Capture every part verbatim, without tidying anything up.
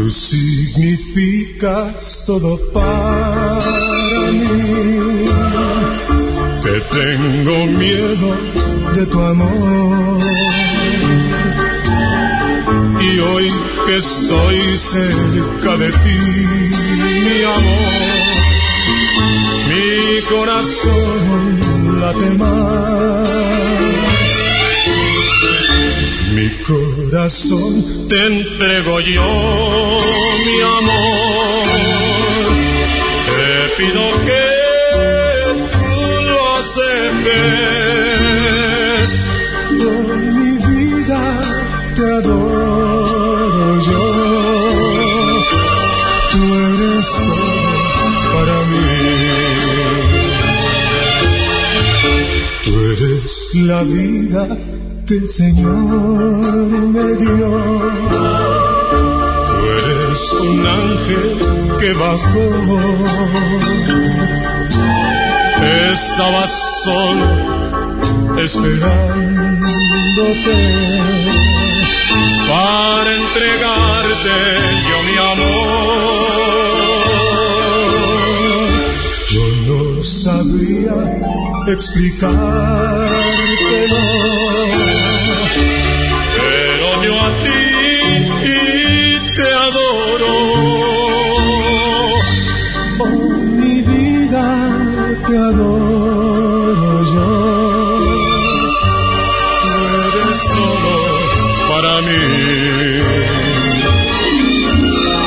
Tú significas todo para mí, que tengo miedo de tu amor. Y hoy que estoy cerca de ti, mi amor, mi corazón late más. Mi corazón te entrego yo, mi amor. Te pido que tú lo aceptes. Por mi vida te adoro yo. Tú eres todo para mí. Tú eres la vida que el Señor me dio. Tú eres un ángel que bajó. Estaba solo esperándote para entregarte yo mi amor. Yo no sabría explicártelo, pero yo a ti te adoro. Oh, mi vida te adoro yo. Tú eres todo para mí.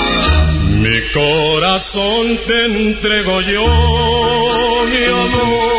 Mi corazón te entrego yo, mi amor.